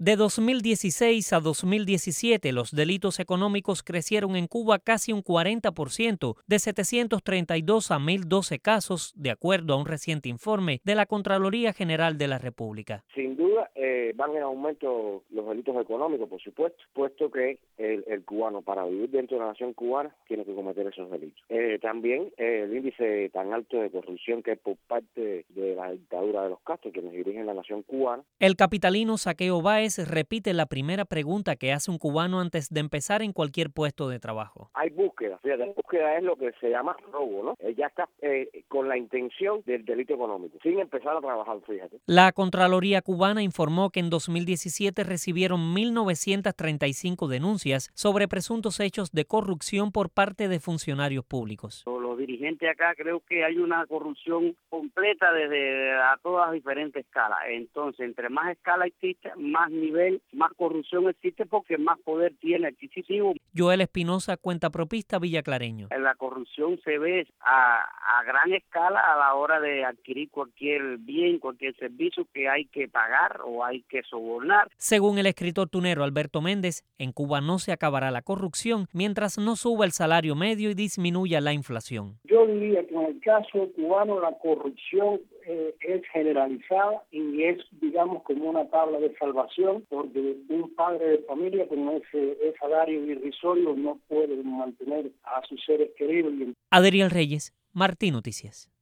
De 2016 a 2017, los delitos económicos crecieron en Cuba casi un 40%, de 732 a 1.012 casos, de acuerdo a un reciente informe de la Contraloría General de la República. Sin duda van en aumento los delitos económicos, por supuesto, puesto que el cubano, para vivir dentro de la nación cubana, tiene que cometer esos delitos. También el índice tan alto de corrupción que hay por parte de la dictadura de los Castro, quienes dirigen la nación cubana. El capitalino Saqueo Báez repite la primera pregunta que hace un cubano antes de empezar en cualquier puesto de trabajo. Hay búsqueda, fíjate, la búsqueda es lo que se llama robo, ¿no? Ya está con la intención del delito económico, sin empezar a trabajar, fíjate. La Contraloría cubana informó que en 2017 recibieron 1.935 denuncias sobre presuntos hechos de corrupción por parte de funcionarios públicos. Los dirigentes acá creo que hay una corrupción completa desde a todas las diferentes escalas. Entonces, entre más escala existe, más nivel, más corrupción existe porque más poder tiene adquisitivo. Joel Espinosa, cuentapropista villaclareño. La corrupción se ve a gran escala a la hora de adquirir cualquier bien, cualquier servicio que hay que pagar o hay que sobornar. Según el escritor tunero Alberto Méndez, en Cuba no se acabará la corrupción mientras no suba el salario medio y disminuya la inflación. Yo diría que en el caso cubano la corrupción es generalizada y es, digamos, como una tabla de salvación, porque un padre de familia con ese salario irrisorio no puede mantener a sus seres queridos. Adriel Reyes, Martín Noticias.